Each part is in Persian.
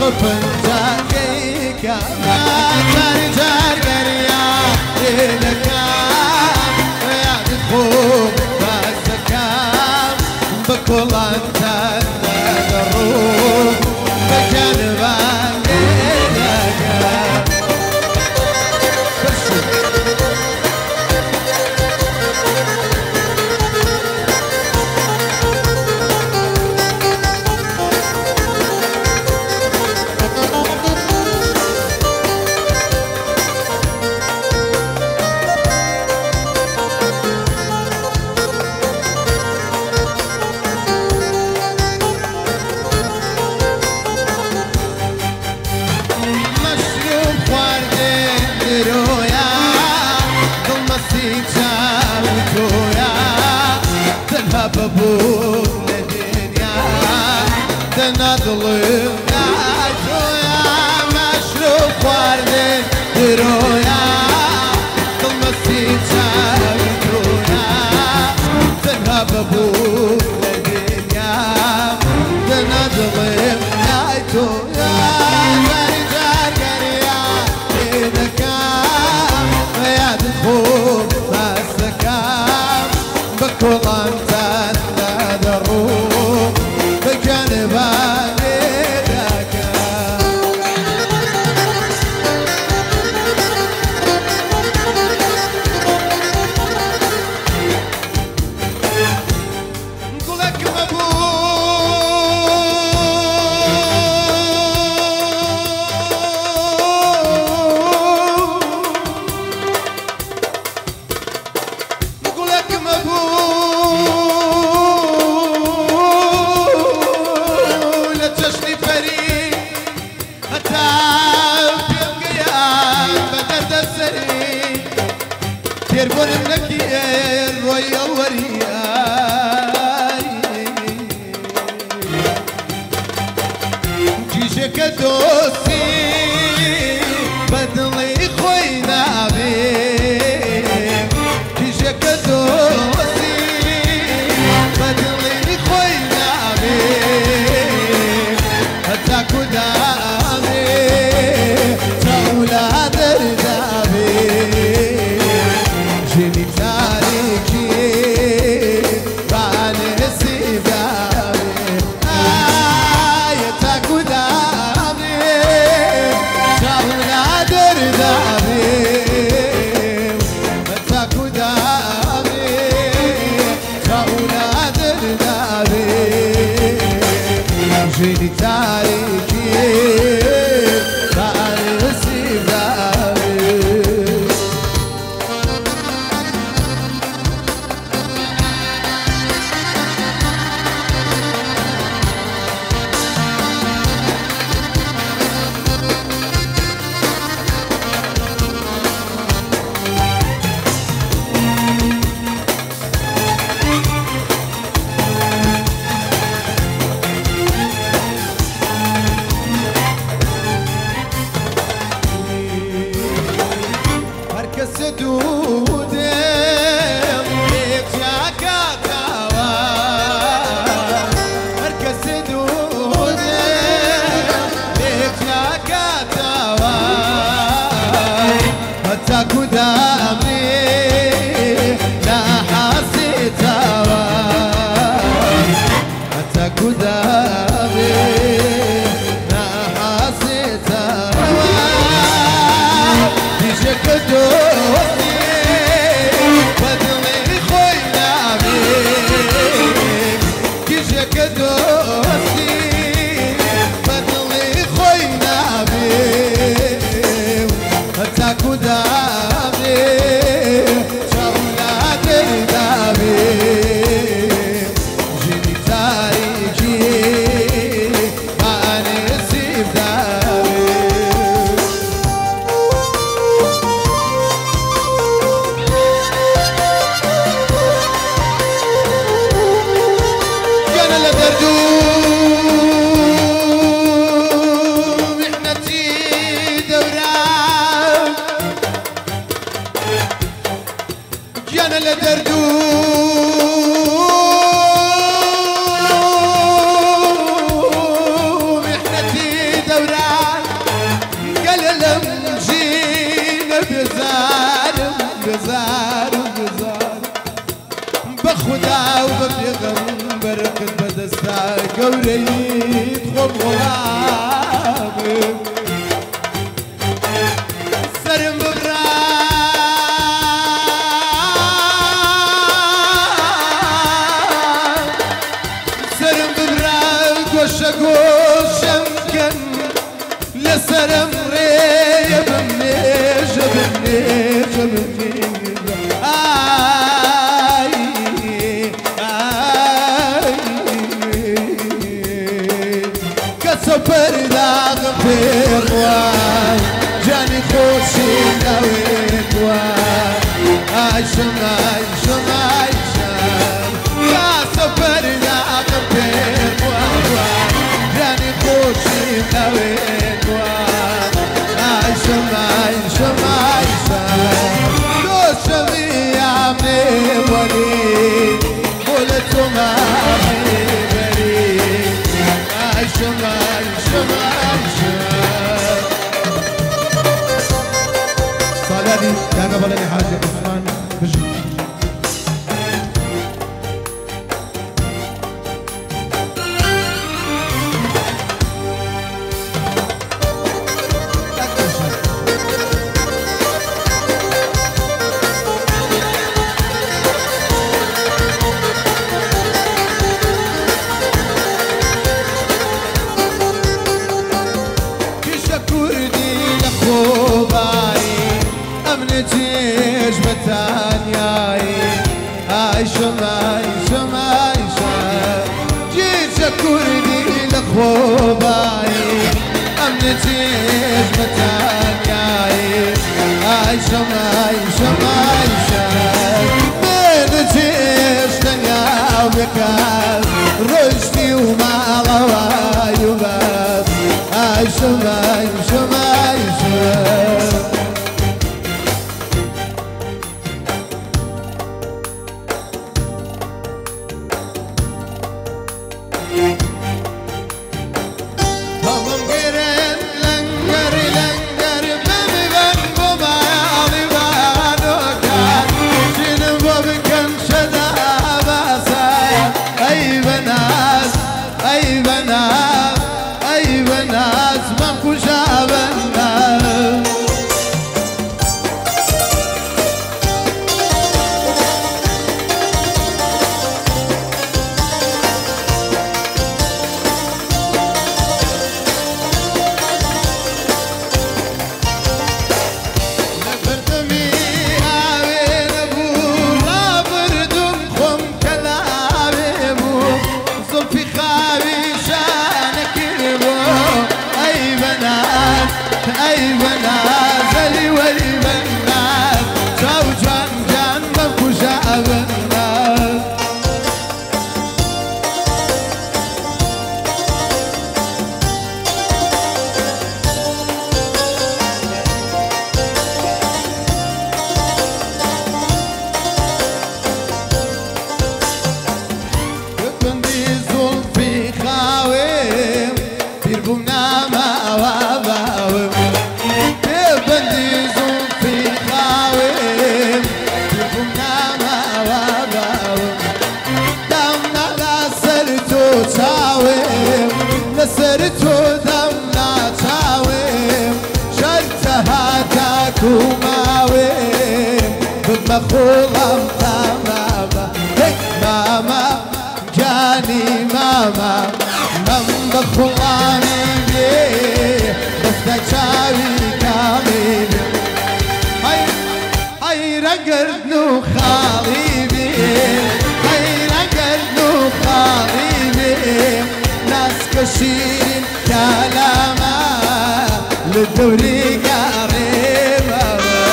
خفنجاكيكا جارجاريا إلكا يا تدخل بسكام بكل أنت الروح بجنبان إلكا بابون الدنيا تنظلم يا مشروب وردين درويا ثم السيجار درويا تنها بابون الدنيا تنظلم يا رجال قريا إنك يا دخول بسكام بكل أنت يربون منك الرويا ورياي جيشك دوسي بدلي خوينا بيك جيشك دوسي بدلي خوينا بيك هتاكو دامي تاولا دردابي جيني تاريكي بانسي دامي آيتك ودامي تاولا دردامي آيتك ودامي تاولا دردامي جيني تاريكي بانسي دامي تاكو دامي لا حسيت تاكو دامي لا حسيت ديجك دوسي بدلي خوينا بيك ديجك دوسي بدلي خوينا بيك تاكو دامي تاولا دردامي جيني تاريكي بانسي بدامي كان لدردوم محنتي دوران جانا لدردوم محنتي دوران بزار بخدا وببيغمبر قد بدستا قوريت خب غلاب سرم ببرا سرم ببرا قوشا قوشم كن لسرم ري بمنيش بمنيش بمنيش سفر داغ بيروان جاني خوشي نويت وان عايشم عايشم عايشم يا سفر داغ بيروان جاني خوشي نويت وان عايشم عايشم عايشم دوشمي عمي ولي قلتم عمي بريد عايشم صالحي يا قبل حاج عثمان بجي امنتيش بتانياي عايشم عايشم عايشم جيت شكرني لخوباي امنتيش بتانياي عايشم عايشم عايشم منتيش تنيا وبكاس رشتي وما غواي وبس عايشم عايشم عايشم أي بنات لي ولي بنات زوجان جان مفوشة بنات بندي زلفي خاوي بيربونا ما واباوي سرتو دمنا تاويم شرتها تاكو ماويم بمخوضم تماما هيك ماما جاني ماما من بخواني بيه بفتشاوي كامل هاي رقرد نو خالي بيه هاي رقرد نو خالي بيه ناس كشيرين كلامه للدوري قريبه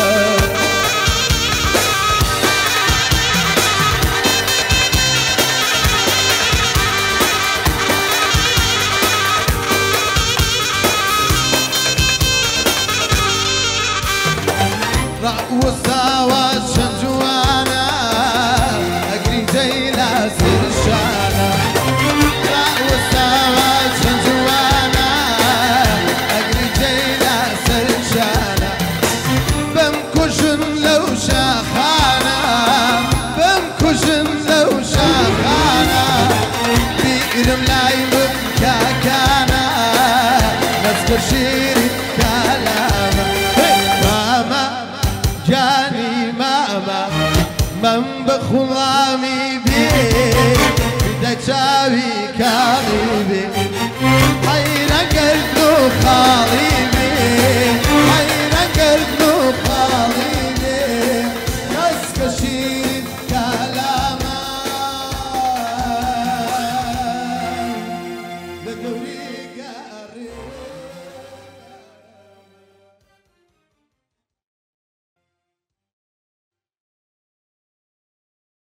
وساوى شنجوانا أقري جيلا سرشانا وساوى شنجوانا أقري جيلا سرشانا وشيري كلامه ماما جاني ماما من بخلامي بي بدأ تساوي كامي بي